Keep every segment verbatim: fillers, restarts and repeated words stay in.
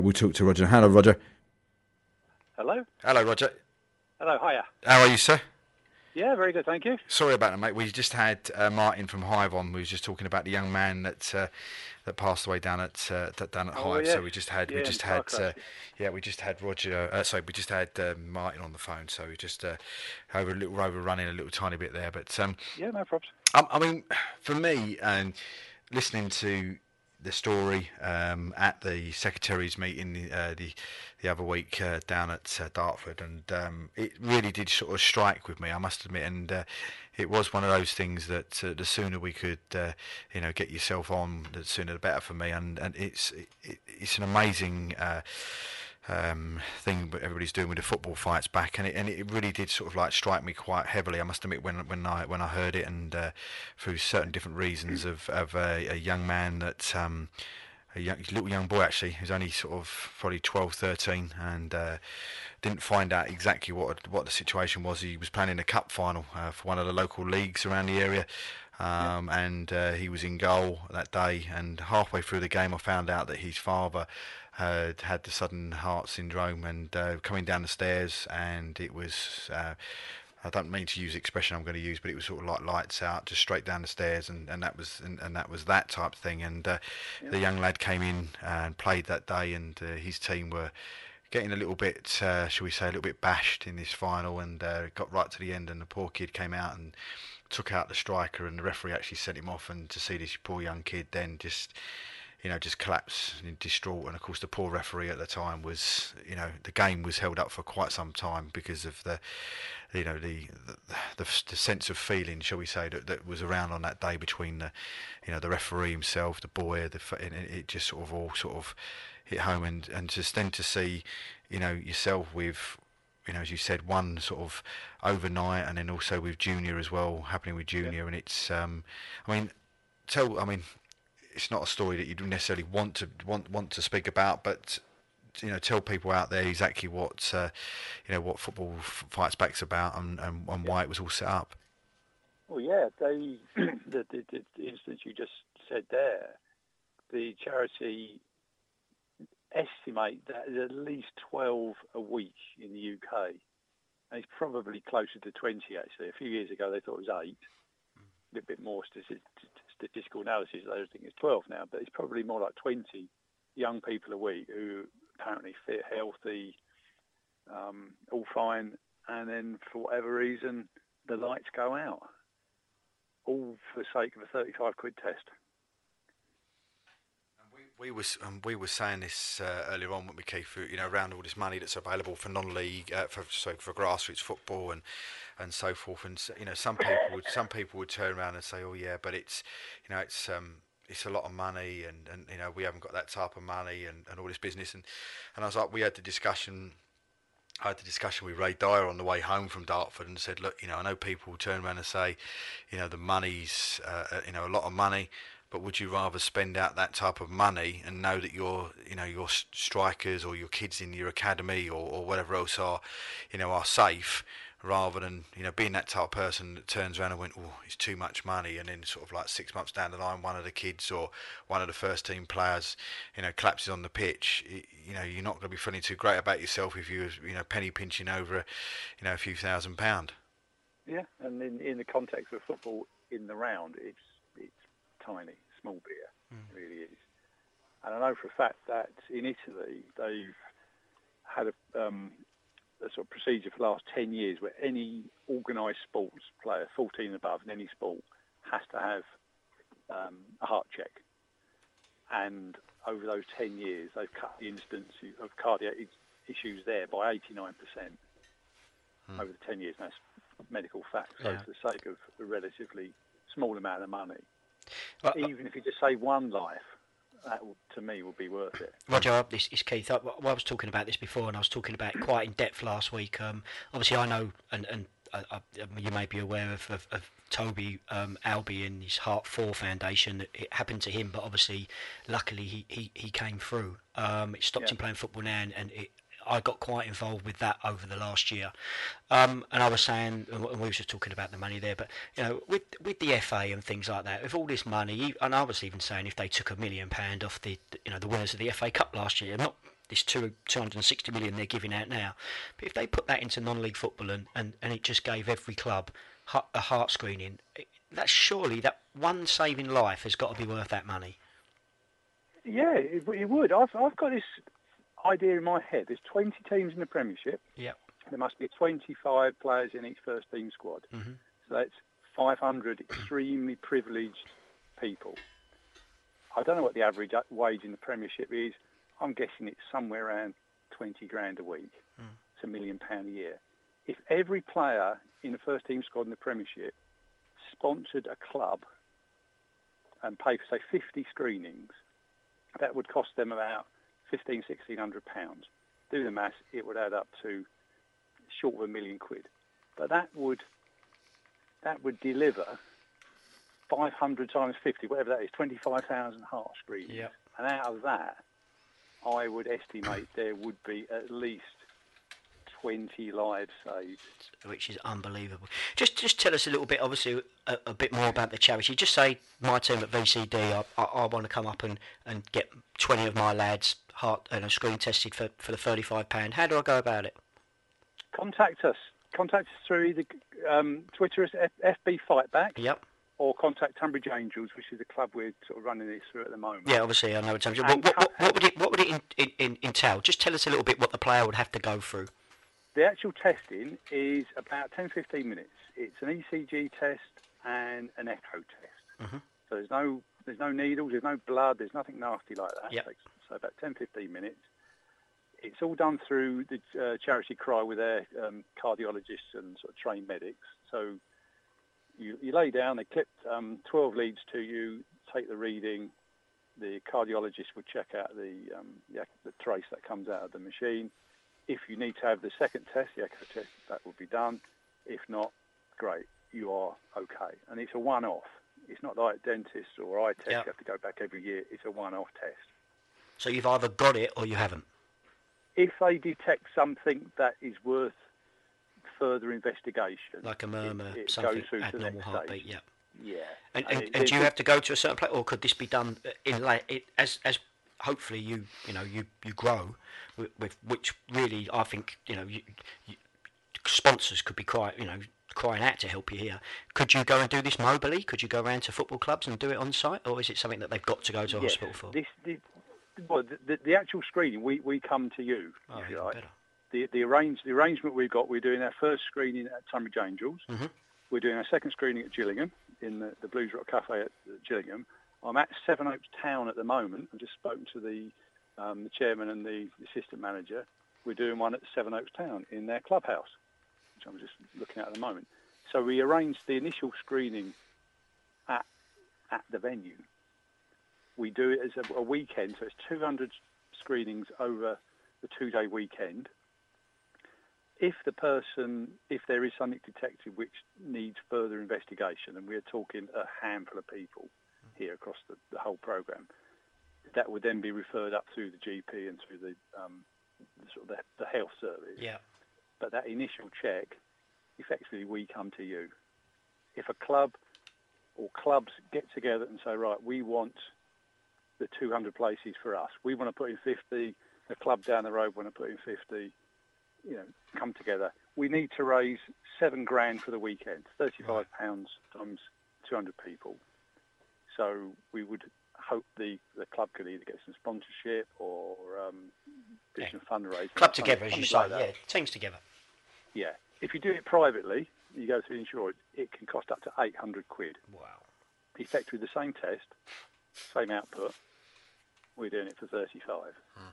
We'll talk to Roger. Hello, Roger. Hello? Hello, Roger. Hello, hiya. How are you, sir? Yeah, very good, thank you. Sorry about that, mate. We just had uh, Martin from Hive on. We was just talking about the young man that uh, that passed away down at uh, down at Oh, Hive. yes. So we just had Yeah, we in just the car had crash, uh, yeah. yeah we just had Roger. Uh, sorry, we just had uh, Martin on the phone. So we just uh, over a little overrunning a little tiny bit there. But um, Yeah, no problems. I, I mean, for me, and listening to the story um, at the secretaries' meeting the uh, the, the other week uh, down at uh, Dartford, and um, it really did sort of strike with me, I must admit, and uh, it was one of those things that uh, the sooner we could, uh, you know, get yourself on, the sooner the better for me, and and it's it, it's an amazing. Uh, um, thing that everybody's doing with the football fights back, and it and it really did sort of like strike me quite heavily. I must admit when when I when I heard it, and uh, through certain different reasons of of a, a young man that. Um, a young, little young boy actually, who's only sort of probably twelve, thirteen, and uh, didn't find out exactly what what the situation was. He was playing in a cup final uh, for one of the local leagues around the area, um, yeah. and uh, he was in goal that day. And halfway through the game, I found out that his father had had the sudden heart syndrome, and uh, coming down the stairs, and it was. Uh, I don't mean to use the expression I'm going to use, but it was sort of like lights out, just straight down the stairs, and, and that was and, and that was that type of thing. And uh, yeah. the young lad came in and played that day, and uh, his team were getting a little bit, uh, shall we say, a little bit bashed in this final, and uh, got right to the end, and the poor kid came out and took out the striker, and the referee actually sent him off. And to see this poor young kid then just. You know, just collapse and distraught, and of course the poor referee at the time was, you know, the game was held up for quite some time because of the, you know, the the, the, the sense of feeling, shall we say, that, that was around on that day between the, you know, the referee himself, the boy, the and it just sort of all sort of hit home, and and just then to see, you know, yourself with. You know, as you said, one sort of overnight, and then also with Junior as well, happening with Junior, yeah. and it's, um, I mean, tell, I mean. It's not a story that you necessarily want to want want to speak about, but you know, tell people out there exactly what uh, you know what Football Fights Back's about, and, and, and why it was all set up. Well, yeah, they the, the, the instance you just said there, the charity estimate that there's at least twelve a week in the U K, and it's probably closer to twenty actually. A few years ago they thought it was eight, a little bit more statistics. Statistical analysis, I don't think it's twelve now, but it's probably more like twenty young people a week who apparently fit, healthy, um, all fine, and then for whatever reason the lights go out, all for the sake of a thirty-five quid test. We was um, we were saying this uh, earlier on when we came through, you know, around all this money that's available for non-league, uh, for sorry, for grassroots football and and so forth. And you know, some people would some people would turn around and say, oh yeah, but it's you know it's um it's a lot of money, and, and you know we haven't got that type of money, and, and all this business. And and I was like, we had the discussion. I had the discussion with Ray Dyer on the way home from Dartford, and said, look, you know, I know people turn around and say, you know, the money's uh, you know a lot of money. But would you rather spend out that type of money and know that your, you know, your strikers or your kids in your academy or, or whatever else are, you know, are safe, rather than, you know, being that type of person that turns around and went, oh, it's too much money, and then sort of like six months down the line, one of the kids or one of the first team players, you know, collapses on the pitch. It, you know, you're not going to be feeling too great about yourself if you, you know, penny pinching over, a, you know, a few thousand pound. Yeah, and in in the context of football in the round, it's it's tiny, small beer, mm. It really is. And I know for a fact that in Italy they've had a, um, a sort of procedure for the last ten years where any organised sports player, fourteen and above in any sport, has to have um, a heart check. And over those ten years, they've cut the incidence of cardiac issues there by eighty-nine percent mm. over the ten years. And that's medical fact. So yeah. For the sake of a relatively small amount of money, Well, even if you just save one life, that will, to me would be worth it. Roger, this is Keith. I, I was talking about this before, and I was talking about it quite in depth last week. Um, obviously, I know, and, and I, I, you may be aware of, of, of Toby um, Albie and his Heart four Foundation. It happened to him, but obviously, luckily, he, he, he came through. Um, it stopped yeah. him playing football now, and, and it, I got quite involved with that over the last year, um, and I was saying, and we were just talking about the money there, but you know, with with the F A and things like that, with all this money, and I was even saying if they took a million pound off the, you know, the winners of the F A Cup last year, not this two, 260 million they're giving out now. But if they put that into non-league football and, and, and it just gave every club a heart screening, that's surely, that one saving life has got to be worth that money. Yeah, it, it would. I've, I've got this idea in my head. There's twenty teams in the Premiership. Yep. There must be twenty-five players in each first team squad. Mm-hmm. So that's five hundred extremely privileged people. I don't know what the average wage in the Premiership is. I'm guessing it's somewhere around twenty grand a week. Mm. It's a million pound a year. If every player in the first team squad in the Premiership sponsored a club and paid for, say, fifty screenings, that would cost them about fifteen, sixteen hundred pounds. Do the maths, it would add up to short of a million quid. But that would that would deliver five hundred times fifty, whatever that is, twenty-five thousand heart screenings. Yep. And out of that, I would estimate there would be at least twenty lives saved. Which is unbelievable. Just just tell us a little bit, obviously, a, a bit more about the charity. Just say, my team at V C D, I, I, I want to come up and, and get twenty of my lads heart and screen tested for, for the thirty-five pounds. How do I go about it? Contact us. Contact us through either um, Twitter as F- FB Fightback. Yep. Or contact Tunbridge Angels, which is the club we're sort of running this through at the moment. Yeah, obviously, I know it's Tunbridge. What, what, what, what would it, what would it in, in, in, entail? Just tell us a little bit what the player would have to go through. The actual testing is about ten to fifteen minutes. It's an E C G test and an echo test. Mm-hmm. So there's no there's no needles, there's no blood, there's nothing nasty like that. Yep. So about ten to fifteen minutes. It's all done through the uh, Charity Cry with their um, cardiologists and sort of trained medics. So you, you lay down, they clip um, twelve leads to you, take the reading. The cardiologist would check out the, um, the the trace that comes out of the machine. If you need to have the second test, the echo test, that will be done. If not, great, you are okay. And it's a one-off. It's not like dentist or eye test. Yep. You have to go back every year. It's a one-off test. So you've either got it or you haven't? If they detect something that is worth further investigation, like a murmur, it, it something goes through at to the normal next heartbeat, stage. yeah. Yeah. And, and, and, it, and do you it, have to go to a certain place, or could this be done in like it, as as hopefully you you know you, you grow with, with which really I think you know you, you, sponsors could be quite you know crying out to help you here. Could you go and do this mobily? Could you go around to football clubs and do it on site, or is it something that they've got to go to a yes, hospital for? This, this, well, the, the actual screening, we, we come to you. Oh, if you even like. better. The the arrange the arrangement we've got. We're doing our first screening at Tunbridge Angels. Mm-hmm. We're doing our second screening at Gillingham in the, the Blues Rock Cafe at Gillingham. I'm at Sevenoaks Town at the moment. I've just spoken to the um, the chairman and the assistant manager. We're doing one at Sevenoaks Town in their clubhouse, which I'm just looking at at the moment. So we arranged the initial screening at at the venue. We do it as a, a weekend, so it's two hundred screenings over the two-day weekend. If the person, if there is something detected which needs further investigation, and we're talking a handful of people here across the, the whole programme, that would then be referred up through the G P and through the, um, the sort of the, the health service. Yeah. But that initial check, effectively, we come to you. If a club or clubs get together and say, right, we want the two hundred places for us, we want to put in fifty, the club down the road want to put in fifty, you know, come together. We need to raise seven grand for the weekend, thirty-five pounds times two hundred people. So we would hope the, the club could either get some sponsorship or um, do yeah. some fundraising. Club together, as you say, like yeah, teams together. Yeah. If you do it privately, you go through the insurance, it can cost up to eight hundred quid. Wow. Effectively the same test, same output, we're doing it for thirty-five. Hmm.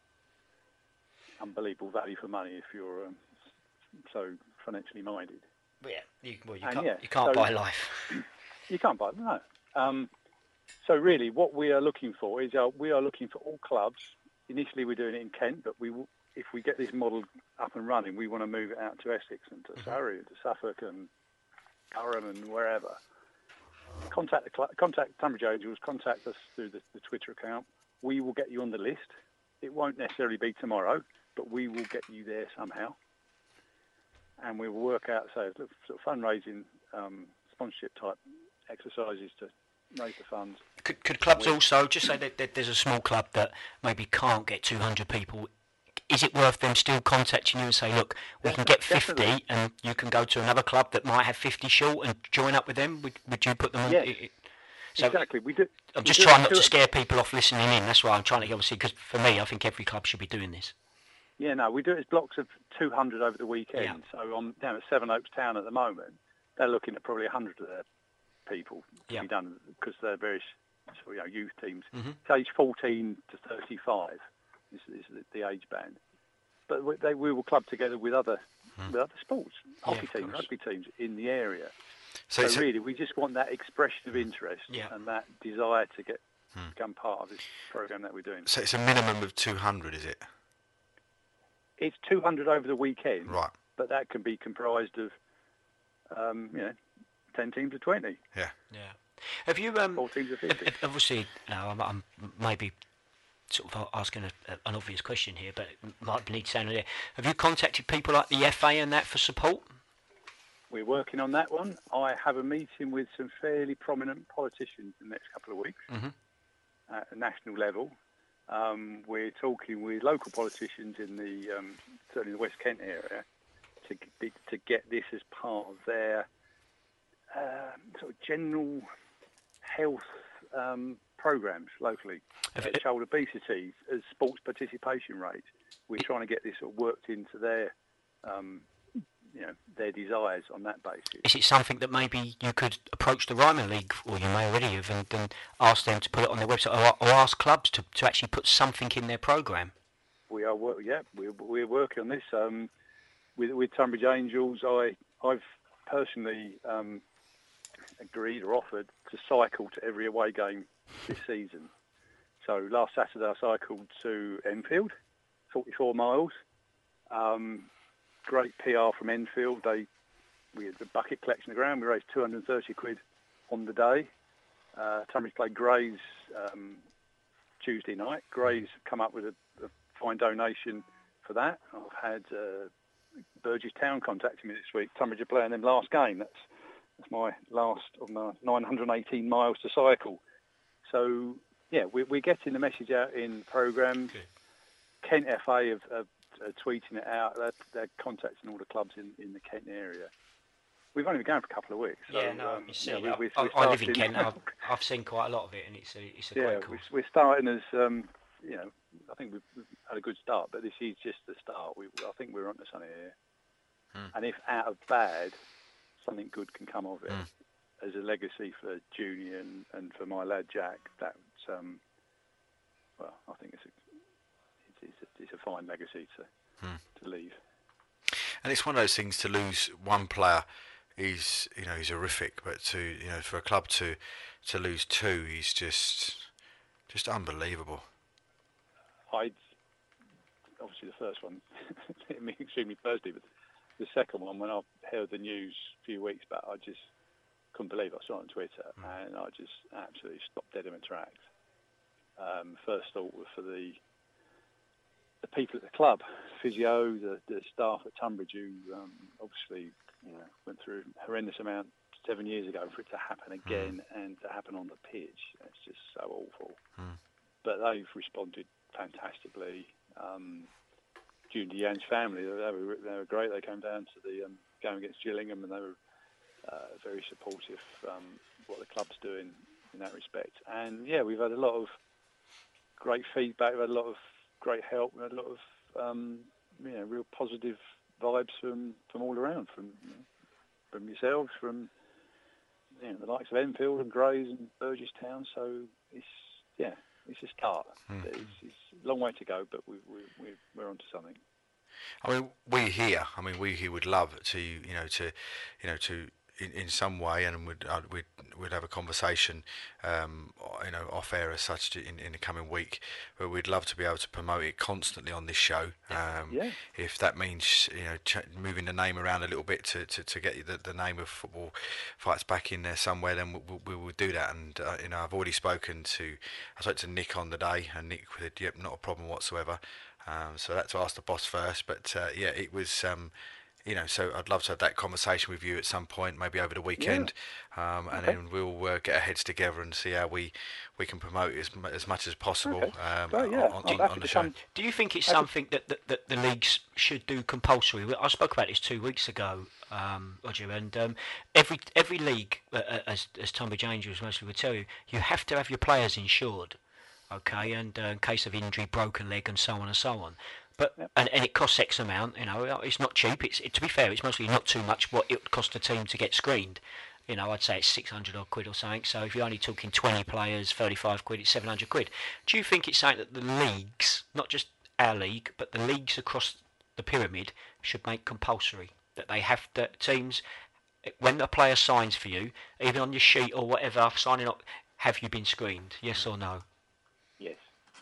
Unbelievable value for money if you're um, so financially minded. Well, yeah, you, well, you and can't, yeah, you can't so buy life. You can't buy no. Um, so really, what we are looking for is uh, we are looking for all clubs. Initially, we're doing it in Kent, but we will, if we get this model up and running, we want to move it out to Essex and to mm-hmm. Surrey, and to Suffolk and Durham and wherever. Contact the cl- contact Tunbridge Angels. Contact us through the, the Twitter account. We will get you on the list. It won't necessarily be tomorrow, but we will get you there somehow. And we will work out, so sort of fundraising, um, sponsorship type exercises to raise the funds. Could, could clubs also, just say that, that there's a small club that maybe can't get two hundred people, is it worth them still contacting you and say, look, we can get fifty Definitely. and you can go to another club that might have fifty short and join up with them? Would, would you put them on? Yes, It, it, so exactly. We do. I'm we just do trying it not to to it. scare people off listening in. That's why I'm trying to, obviously, because for me, I think every club should be doing this. Yeah, no, we do it as blocks of two hundred over the weekend. Yeah. So I'm down at Seven Oaks Town at the moment. They're looking at probably one hundred of their people to Yeah. be done because they're various so, you know, youth teams. Mm-hmm. It's age fourteen to thirty-five is, is the, the age band. But we, they, we will club together with other Mm. with other sports, Yeah, hockey of teams, course. rugby teams in the area. So, So, so really, we just want that expression of interest Yeah. and that desire to get Hmm. become part of this program that we're doing. so it's a minimum of two hundred, is it? It's two hundred over the weekend, Right. but that can be comprised of, um, you know, ten teams of twenty, Yeah. Yeah. Have you, um, four teams of ob- fifty. ob- obviously, now I'm, I'm maybe sort of asking a, an obvious question here, but it might need to sound there. Have you contacted people like the F A and that for support? We're working on that one. I have a meeting with some fairly prominent politicians in the next couple of weeks Mhm. at a national level. Um, we're talking with local politicians in the um, certainly the West Kent area to g- to get this as part of their uh, sort of general health um, programs locally. Have Uh, it- child obesity as sports participation rate. We're trying to get this sort of worked into their um, you know their desires on that basis. Is it something that maybe you could approach the Ryman League, or you may already have, and, and ask them to put it on their website, or, or ask clubs to, to actually put something in their programme? We are work, yeah, we're, we're working on this. Um, with, with Tunbridge Angels, I, I've personally um, agreed or offered to cycle to every away game this season. So last Saturday I cycled to Enfield, forty-four miles. Um, great P R from Enfield. They we had the bucket collection on the ground. We raised two hundred thirty quid on the day. Uh, Tunbridge played Grays um, Tuesday night. Grays come up with a, a fine donation for that. I've had uh, Burgess Town contacting me this week. Tunbridge are playing them last game. That's that's my last of my nine hundred eighteen miles to cycle. So yeah, we, we're getting the message out in the programme. Good. Kent F A have, have uh, tweeting it out. They're, they're contacting all the clubs in, in the Kent area. We've only been going for a couple of weeks. So, yeah, no, um, you see, yeah, we- I, we're- I, we're I live in starting- Kent. I've, I've seen quite a lot of it, and it's a it's a yeah, great we're, course. we're starting as um, you know. I think we've, we've had a good start, but this is just the start. We, I think we're onto something here. Hmm. And if out of bad, something good can come of it Hmm. as a legacy for Junior and, and for my lad Jack. That um, well, I think it's a it's, it's, a, it's a fine legacy to Hmm. to leave. And it's one of those things to lose one player is you know he's horrific, but to you know for a club to to lose two, he's just just unbelievable. I obviously the first one hit me extremely personally, but the second one, when I heard the news a few weeks back, I just couldn't believe it. I saw it on Twitter, Mm. and I just absolutely stopped dead in my tracks. Um, first thought was for the the people at the club, physio, the, the staff at Tunbridge, who um, obviously you know went through a horrendous amount seven years ago. For it to happen again and to happen on the pitch, it's just so awful. Mm. But they've responded fantastically. Um, Judy Yann's family, they were, they were great. They came down to the um, game against Gillingham, and they were uh, very supportive um, what the club's doing in that respect. And yeah, we've had a lot of great feedback. We've had a lot of great help. We've had a lot of um, you know real positive vibes from, from all around, from you know, from yourselves, from you know, the likes of Enfield and Grays and Burgess Town. So it's yeah. It's a start. Mm. It's, it's a long way to go, but we, we, we, we're onto something. I mean, we here. I mean, we here would love to, you know, to, you know, to in, in some way, and would uh, we'd we'd have a conversation, um, you know, off air as such to, in in the coming week. But we'd love to be able to promote it constantly on this show. Um, Yeah. If that means you know ch- moving the name around a little bit to, to, to get the, the name of Football Fights back in there somewhere, then we, we, we will do that. And uh, you know, I've already spoken to I spoke to Nick on the day, and Nick said, "Yep, not a problem whatsoever." Um, so that's to ask the boss first, but uh, yeah, it was um, you know, so I'd love to have that conversation with you at some point, maybe over the weekend, yeah. um, and okay. then we'll uh, get our heads together and see how we, we can promote as, as much as possible Okay. um, Great, yeah. on, I'm on, happy on the to show. come. Do you think it's happy something that, that, that the leagues should do compulsory? I spoke about this two weeks ago, um, Roger, and um, every every league, uh, as as Tunbridge Angels mostly would tell you, you have to have your players insured, okay, and uh, in case of injury, broken leg, and so on and so on. But Yep. and, and it costs X amount. You know, it's not cheap. It's it, to be fair, it's mostly not too much what it would cost a team to get screened. You know, I'd say it's six hundred odd quid or something. So if you're only talking twenty players, thirty-five quid, it's seven hundred quid. Do you think it's something that the leagues, not just our league, but the leagues across the pyramid, should make compulsory? That they have the teams, when a player signs for you, even on your sheet or whatever, signing up, have you been screened? Yes or no? Yes.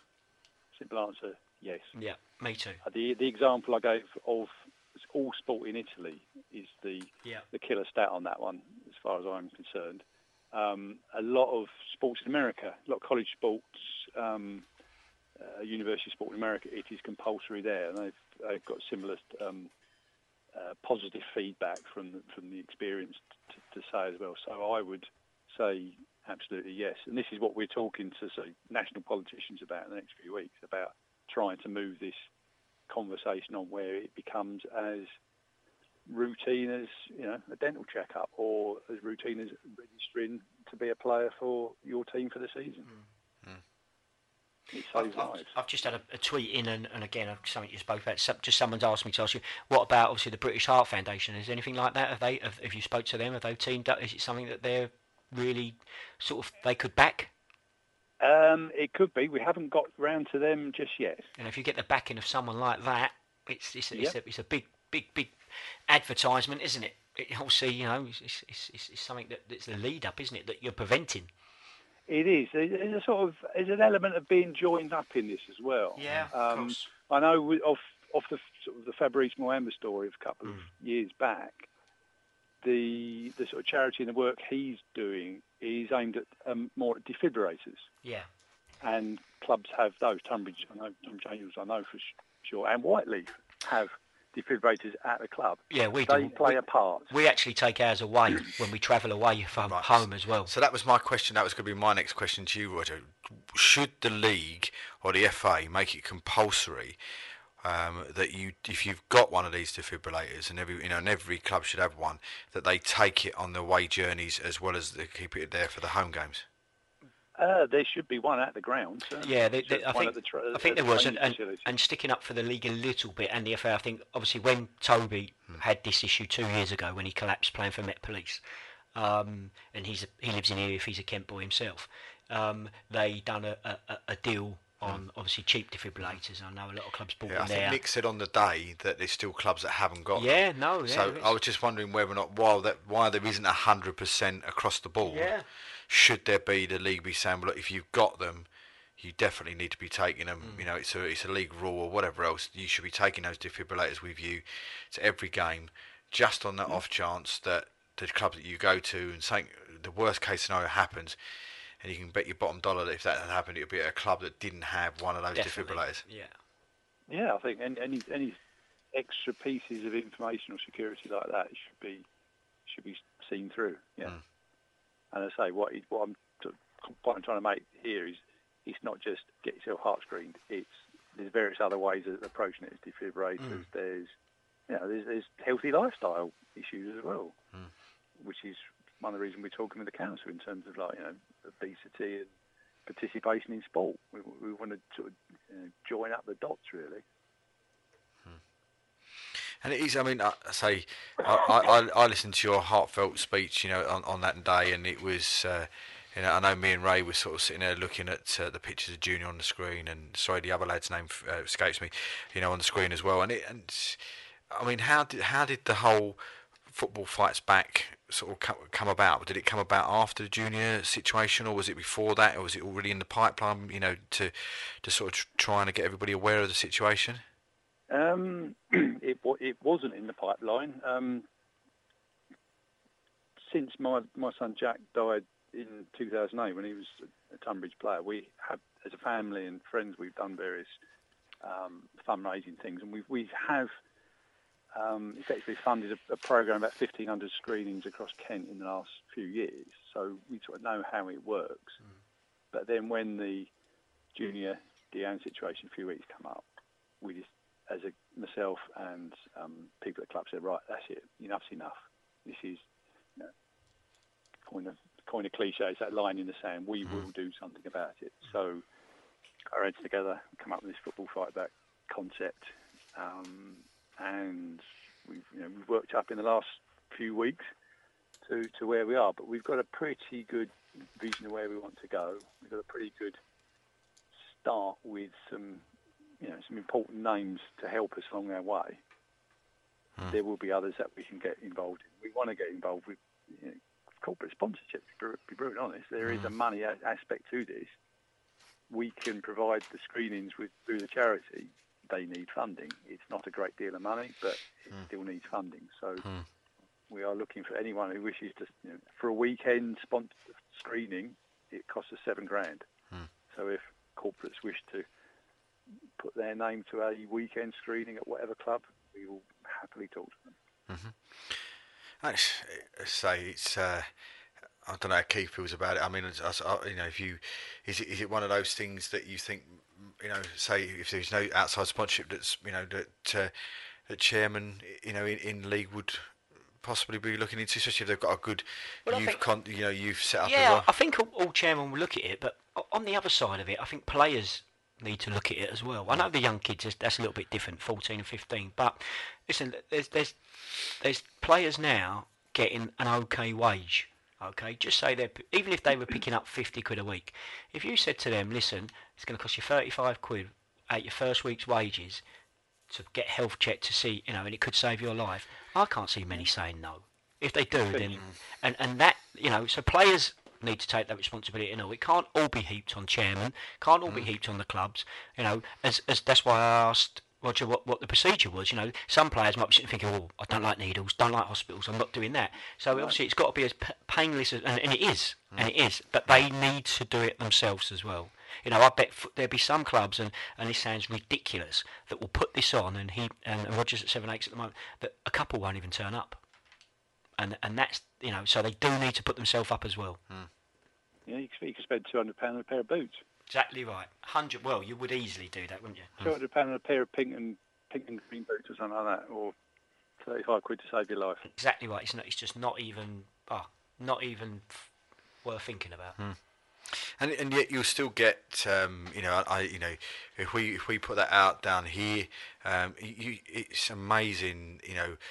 Simple answer, yes. Yeah, me too. Uh, the the example I gave of all sport in Italy is the yeah. the killer stat on that one, as far as I'm concerned. Um, a lot of sports in America, a lot of college sports, um, uh, university sport in America, it is compulsory there, and they've, they've got similar um, uh, positive feedback from the, from the experience to, to say as well. So I would say absolutely yes. And this is what we're talking to say, national politicians about in the next few weeks, about trying to move this conversation on where it becomes as routine as, you know, a dental checkup, or as routine as registering to be a player for your team for the season. Mm. It saves I've, lives. I've just had a, a tweet in, and, and again, something you spoke about. Just someone's asked me to ask you, what about obviously the British Heart Foundation? Is there anything like that? Have they? Have, have you spoke to them? Have they teamed up? Is it something that they're really sort of they could back? Um, it could be. We haven't got round to them just yet. And if you get the backing of someone like that, it's it's, yep. it's, a, it's a big, big, big advertisement, isn't it? It obviously, you know, it's, it's, it's, it's something that it's the lead up, isn't it, that you're preventing. It is. There's a sort of there's an element of being joined up in this as well. Yeah, um, of course. I know we, off off the sort of the Fabrice Muamba story of a couple mm. of years back, the the sort of charity and the work he's doing is aimed at um, more at defibrillators. Yeah. And clubs have those. Tunbridge, I know, Tunbridge Angels, I know for sure, and Whiteleaf have defibrillators at the club. Yeah, we they do. play we, a part. We actually take ours away when we travel away from right. home as well. So that was my question. That was going to be my next question to you, Roger. Should the league or the F A make it compulsory um, that you, if you've got one of these defibrillators, and every you know, and every club should have one, that they take it on the away journeys as well as they keep it there for the home games? Uh, there should be one at the ground. Uh, yeah, they, they, I think the tra- I think there was, and, and, and sticking up for the league a little bit, and the F A. I think obviously when Toby hmm. had this issue two years ago when he collapsed playing for Met Police, um, and he's a, he lives in here if he's a Kent boy himself. Um, they done a, a, a deal on hmm. obviously cheap defibrillators. I know a lot of clubs bought yeah, them I think there. Nick said on the day that there's still clubs that haven't got yeah, them. no, yeah. So I was just wondering whether or not while that why there isn't a hundred percent across the board. Yeah. Should there be the league be saying, well, look, if you've got them, you definitely need to be taking them. Mm. You know, it's a it's a league rule or whatever else. You should be taking those defibrillators with you to every game, just on that mm. off chance that the club that you go to and saying the worst case scenario happens, and you can bet your bottom dollar that if that had happened, it would be at a club that didn't have one of those definitely. defibrillators. Yeah, yeah, I think any any, any extra pieces of information or security like that should be should be seen through. Yeah. Mm. And I say, what, what I'm what I'm trying to make here is it's not just get yourself heart screened. It's there's various other ways of approaching it. There's defibrillators. Mm. There's you know there's, there's healthy lifestyle issues as well, mm. which is one of the reasons we're talking with the council in terms of like you know obesity and participation in sport. We, we want to sort of you know, join up the dots really. And it is, I mean, I say, I, I, I listened to your heartfelt speech, you know, on, on that day, and it was, uh, you know, I know me and Ray were sort of sitting there looking at uh, the pictures of Junior on the screen, and sorry, the other lad's name uh, escapes me, you know, on the screen as well. And it, and I mean, how did how did the whole Football Fights Back sort of come, come about? Did it come about after the Junior situation, or was it before that, or was it already in the pipeline? You know, to to sort of trying to get everybody aware of the situation. Um, it it wasn't in the pipeline. Um, since my my son Jack died in two thousand eight, when he was a Tunbridge player, we have, as a family and friends, we've done various um, fundraising things, and we we have um, effectively funded a, a program about fifteen hundred screenings across Kent in the last few years. So we sort of know how it works. Mm. But then when the junior Deanne situation a few weeks come up, we just, as a, myself and um, people at the club said, right, that's it, enough's enough. This is, you know, coin of, coin of cliche, it's that line in the sand, we mm. will do something about it. So our heads together, come up with this football fight back concept, um, and we've, you know, we've worked up in the last few weeks to, to where we are, but we've got a pretty good vision of where we want to go. We've got a pretty good start with some, you know, some important names to help us along our way. Hmm. There will be others that we can get involved in. We want to get involved with, you know, corporate sponsorship, to be brutally honest. There hmm. is a money aspect to this. We can provide the screenings with through the charity. They need funding. It's not a great deal of money, but it hmm. still needs funding. So hmm. we are looking for anyone who wishes to, you know, for a weekend sponsor screening, it costs us seven grand. Hmm. So if corporates wish to put their name to a weekend screening at whatever club, we will happily talk to them. Mm-hmm. I say it's. Uh, I don't know how Keith feels about it. I mean, you know, if you is it is it one of those things that you think, you know, say if there's no outside sponsorship, that's, you know, that uh, the chairman, you know, in, in league would possibly be looking into, especially if they've got a good well, youth, think, con, you know, youth set up. Yeah, as well. I think all, all chairmen will look at it, but on the other side of it, I think players need to look at it as well. I know the young kids, that's a little bit different, fourteen and fifteen, but listen, there's there's there's players now getting an okay wage. Okay, just say they're, even if they were picking up fifty quid a week, if you said to them, listen, it's going to cost you thirty-five quid at your first week's wages to get health checked to see, you know, and it could save your life, I can't see many saying no. If they do, then, and, and that, you know, so players need to take that responsibility. You know, it can't all be heaped on chairman, can't all mm. be heaped on the clubs, you know, as, as that's why I asked Roger what, what the procedure was. You know, some players might be sitting thinking, oh, I don't like needles, don't like hospitals, I'm not doing that. So right. obviously it's got to be as p- painless as, and, and it is, mm. and it is, but they need to do it themselves as well. You know, I bet f- there'll be some clubs, and, and this sounds ridiculous, that will put this on, and he and, and Roger's at seven eights at the moment, that a couple won't even turn up. And and that's, you know, so they do need to put themselves up as well. Mm. Yeah, you could, you could spend two hundred pounds on a pair of boots. Exactly right. Hundred. Well, you would easily do that, wouldn't you? Two hundred pound on a pair of pink and pink and green boots or something like that, or thirty-five quid to save your life. Exactly right. It's not. It's just not even. Oh, not even worth thinking about. Hmm. And and yet you'll still get. Um, you know, I. You know, if we if we put that out down here, um, you, it's amazing. You know,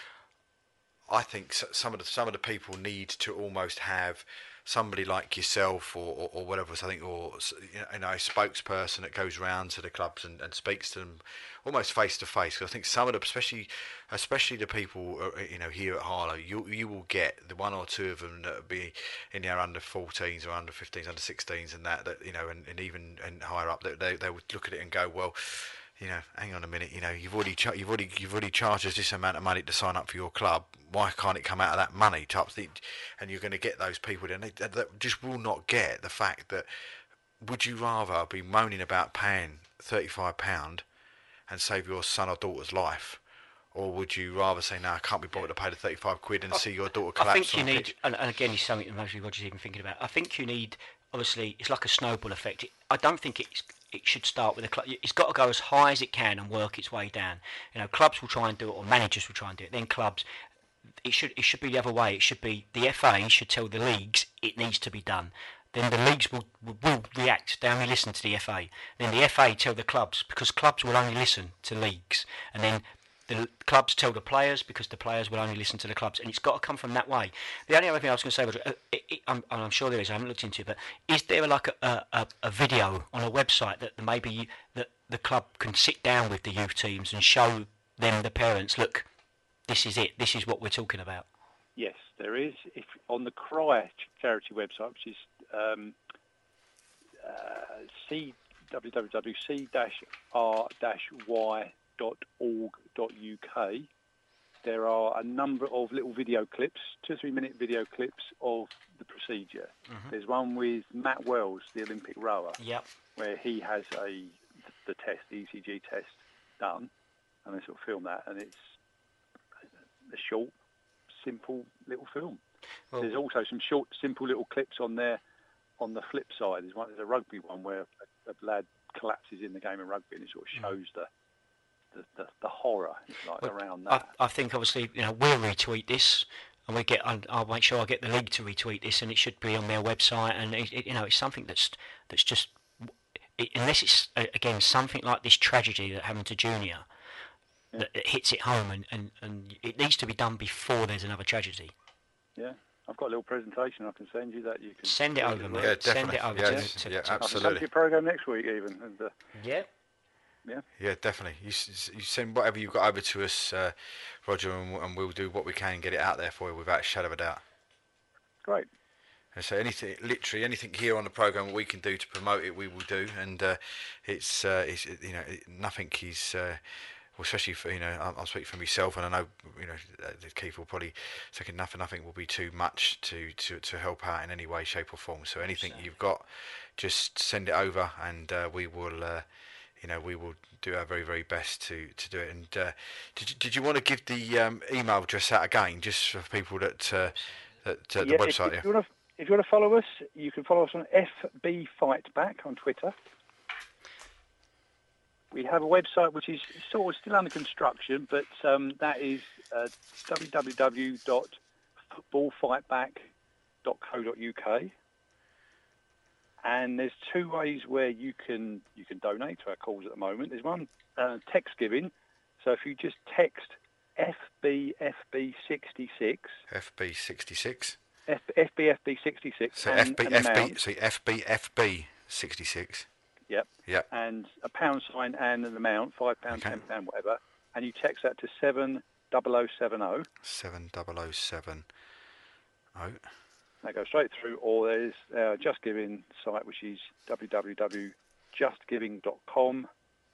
I think some of the some of the people need to almost have somebody like yourself or, or, or whatever, I think, or you know, a spokesperson that goes round to the clubs and, and speaks to them almost face to face. Because I think some of the, especially, especially the people, you know, here at Harlow, you you will get the one or two of them that will be in their under fourteens or under fifteens, under sixteens, and that that you know, and, and even and higher up, that they they would look at it and go, well, you know, hang on a minute, you know, you've already char- you've already you've already charged us this amount of money to sign up for your club. Why can't it come out of that money? Type thing, and you're going to get those people then that, that just will not get the fact that. Would you rather be moaning about paying thirty-five pound and save your son or daughter's life, or would you rather say, no, I can't be bothered to pay the thirty-five quid and I, see your daughter collapse? I think you need, pitch? and, and again, it's something that mostly Roger's even thinking about. I think you need, obviously, it's like a snowball effect. It, I don't think it's. It should start with a club. It's got to go as high as it can and work its way down. You know, clubs will try and do it, or managers will try and do it. Then clubs, it should it should be the other way. It should be the F A should tell the leagues it needs to be done. Then the leagues will will react. They only listen to the F A. Then the F A tell the clubs, because clubs will only listen to leagues. And then the clubs tell the players, because the players will only listen to the clubs. And it's got to come from that way. The only other thing I was going to say, Roger, uh, it, it, I'm, I'm sure there is, I haven't looked into it, but is there like a, a, a video on a website that maybe you, that the club can sit down with the youth teams and show them, the parents, look, this is it, this is what we're talking about? Yes, there is. If on the Cry charity website, which is um, uh, c w w w dot c dash r dash y dot org dot u k, there are a number of little video clips, two or three minute video clips of the procedure. Mm-hmm. There's one with Matt Wells, the Olympic rower, yep. where he has a the test, the E C G test done, and they sort of film that, and it's a short, simple little film. Well, there's also some short, simple little clips on there. On the flip side, there's one. There's a rugby one where a, a lad collapses in the game of rugby, and it sort of shows the the, the, the horror, if you like, well, around that. I, I think obviously, you know, we'll retweet this, and we get. I'll, I'll make sure I get the league to retweet this, and it should be on their website. And it, it, you know, it's something that's that's just, it, unless it's again something like this tragedy that happened to Junior, yeah. that, that hits it home, and, and, and it needs to be done before there's another tragedy. Yeah. I've got a little presentation I can send you that you can... Send it over, mate. Yeah, send it over. Yeah, to, to, yeah to, absolutely. I can come to your programme next week even. And, uh, yeah. Yeah. Yeah, definitely. You, you send whatever you've got over to us, uh, Roger, and, and we'll do what we can and get it out there for you without a shadow of a doubt. Great. And so anything, literally anything here on the programme we can do to promote it, we will do. And uh, it's, uh, it's, you know, it, nothing is... Uh, Well, especially for, you know, I'll, I'll speak for myself, and I know, you know, Keith will probably second nothing. Nothing will be too much to, to, to help out in any way, shape, or form. So anything you've got, just send it over, and uh, we will, uh, you know, we will do our very, very best to, to do it. And uh, did you, did you want to give the um, email address out again, just for people that uh, that uh, the yeah, website? If, yeah. if you want to, if you want to follow us, you can follow us on F B Fight Back on Twitter. We have a website which is sort of still under construction, but um, that is uh, w w w dot football fight back dot co dot u k. And there's two ways where you can you can donate to our cause at the moment. There's one, uh, text giving. So if you just text F B F B sixty-six. F B sixty-six. F, FBFB sixty-six. So and, F B and F B. amount. So F B F B sixty-six. Yep. Yep. And a pound sign and an amount, five pounds, Okay. ten pound, whatever. And you text that to seven double oh seven oh. Seven double oh seven oh. That goes straight through. Or there's our Just Giving site, which is w w w dot just giving dot com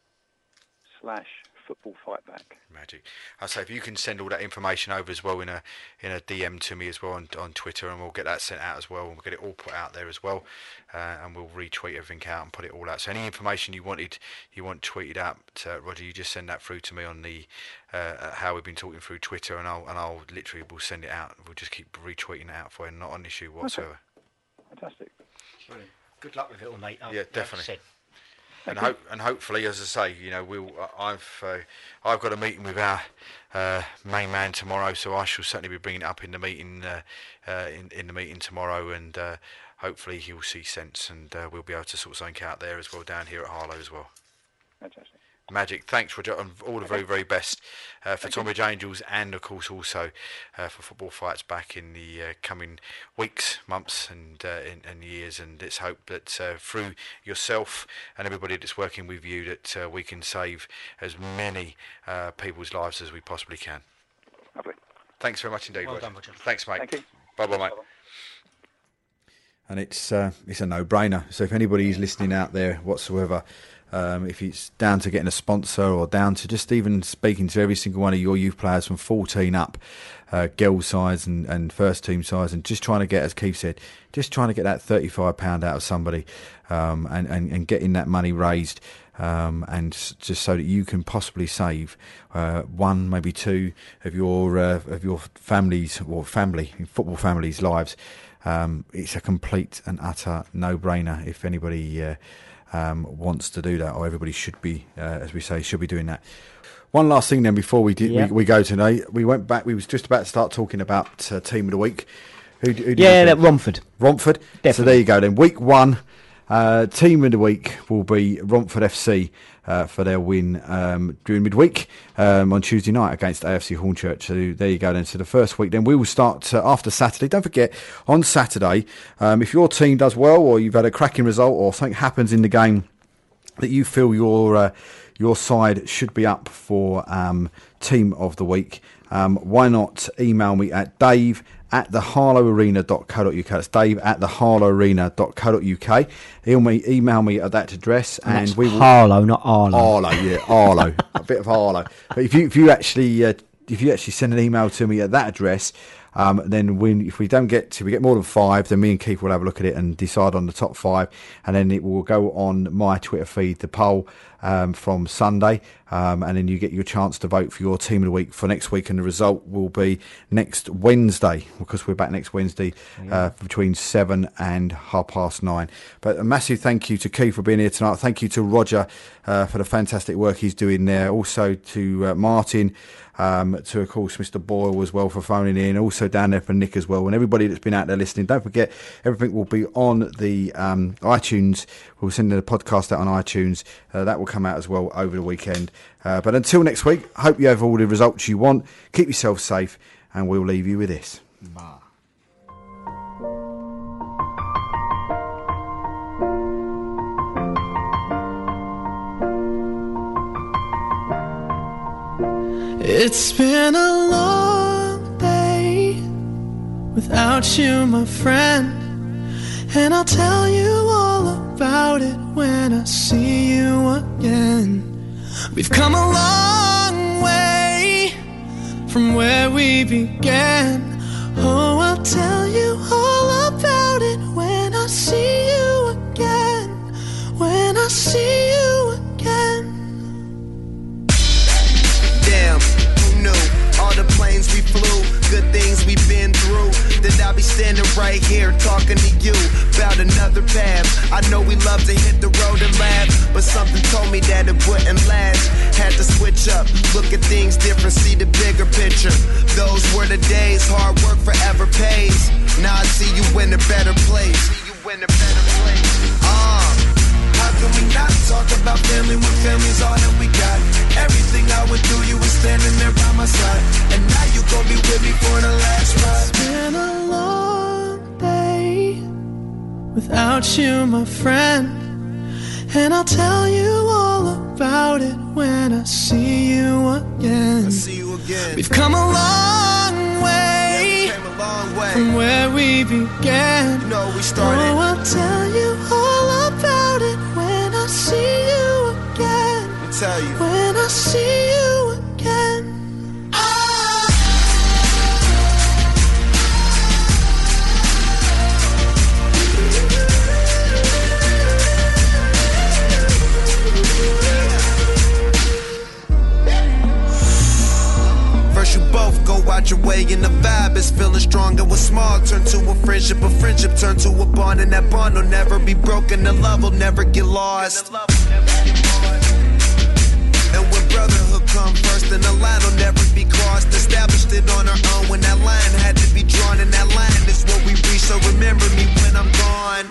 slash football fight back. Magic. I say if you can send all that information over as well in a in a D M to me as well on on Twitter, and we'll get that sent out as well, and we'll get it all put out there as well, uh, and we'll retweet everything out and put it all out. So any information you wanted you want tweeted out, uh, Roger, you just send that through to me on the uh, how we've been talking through Twitter, and I'll and I'll literally will send it out. We'll just keep retweeting it out for you, not an issue whatsoever. Okay. Fantastic. Brilliant. Good luck with it all, mate. Yeah, like definitely. I said. And hope, and hopefully, as I say, you know, we'll. I've uh, I've got a meeting with our uh, main man tomorrow, so I shall certainly be bringing it up in the meeting uh, uh, in in the meeting tomorrow, and uh, hopefully he'll see sense, and uh, we'll be able to sort something out there as well down here at Harlow as well. Fantastic. Magic. Thanks, Roger, and all the very, very best uh, for Thank Tonbridge Angels, and of course also uh, for Football Fights Back in the uh, coming weeks, months, and, uh, and and years. And it's hope that uh, through yourself and everybody that's working with you, that uh, we can save as many uh, people's lives as we possibly can. Lovely. Thanks very much indeed, Well Roger. done, Roger. Thanks, mate. Thank you. Bye, bye, mate. Bye-bye. And it's uh, it's a no-brainer. So if anybody is listening out there whatsoever, um, if it's down to getting a sponsor or down to just even speaking to every single one of your youth players from fourteen up, uh, girls size and, and first team size, and just trying to get, as Keith said, just trying to get that thirty-five pounds out of somebody, um, and, and, and getting that money raised, um, and just so that you can possibly save uh, one, maybe two of your uh, of your families or family football families' lives. Um, it's a complete and utter no-brainer if anybody uh, um, wants to do that, or everybody should be, uh, as we say, should be doing that. One last thing then before we, did, yeah. we we go today, we went back. We was just about to start talking about uh, team of the week. Who, who did Yeah, that Romford. Romford. Definitely. So there you go. Then week one, uh, team of the week will be Romford F C uh, for their win um, during midweek um, on Tuesday night against A F C Hornchurch. So there you go. Then so the first week. Then we will start uh, after Saturday. Don't forget on Saturday, um, if your team does well or you've had a cracking result or something happens in the game that you feel your uh, your side should be up for um, team of the week, um, why not email me at Dave at the harlow arena dot co dot uk. That's Dave at the harlow arena dot co dot uk. Email me, email me at that address, and, and we will. Harlow, not Arlo. Arlo, yeah, Arlo, a bit of Arlo. But if you if you actually uh, if you actually send an email to me at that address, Um, then we, if we don't get to, we get more than five, then me and Keith will have a look at it and decide on the top five. And then it will go on my Twitter feed, the poll um, from Sunday. Um, and then you get your chance to vote for your team of the week for next week. And the result will be next Wednesday, because we're back next Wednesday uh, between seven and half past nine. But a massive thank you to Keith for being here tonight. Thank you to Roger uh, for the fantastic work he's doing there. Also to uh, Martin. Um, to, of course, Mister Boyle as well for phoning in, also down there for Nick as well, and everybody that's been out there listening. Don't forget, everything will be on the um, iTunes. We'll send the podcast out on iTunes. Uh, that will come out as well over the weekend. Uh, but until next week, hope you have all the results you want. Keep yourself safe, and we'll leave you with this. Bye. It's been a long day without you, my friend, and I'll tell you all about it when I see you again. We've come a long way from where we began. Oh, I'll tell you all about it when I see you again, when I see you again. Damn, who knew? All the planes we flew, good things we've been through. That I'll be standing right here talking to you about another path. I know we love to hit the road and laugh, but something told me that it wouldn't last. Had to switch up, look at things different, see the bigger picture. Those were the days, hard work forever pays. Now I see you in a better place. See you in a better place. Uh, how can we not talk about family when family's all that we got? Everything I went through, you were standing there by my side, and now you gon' be with me for the last ride. It's been a long day without you, my friend, and I'll tell you all about it when I see you again. I see you again. We've come a long way, yeah, we came a long way from where we began. You know we started. Oh, I'll tell you all about it when I see you again. I'll tell you. When I see you again. First you both go out your way and the vibe is feeling strong, and what's small turn to a friendship, a friendship turn to a bond, and that bond will never be broken, the love will never get lost. And when brotherhood come first, then the line will never be crossed. Established it on our own when that line had to be drawn, and that line is what we reach, so remember me when I'm gone.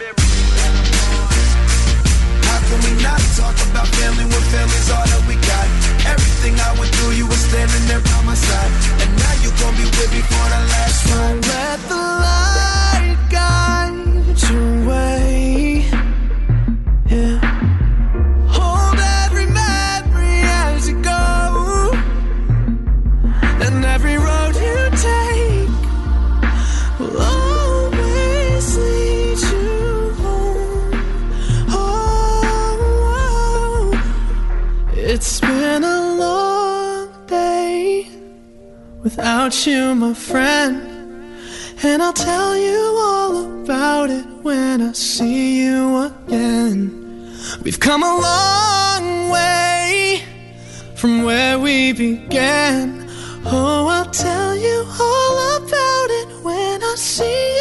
How can we not talk about family when family's all that we got? Everything I went through, you were standing there by my side, and now you gon' be with me for the last ride. Let the light guide your way. Yeah. Hold every memory as you go, and every road you take will always lead you home. Oh, it's been a long day without you, my friend, and I'll tell you all about it when I see you again. We've come a long way from where we began. Oh, I'll tell you all about it when I see you.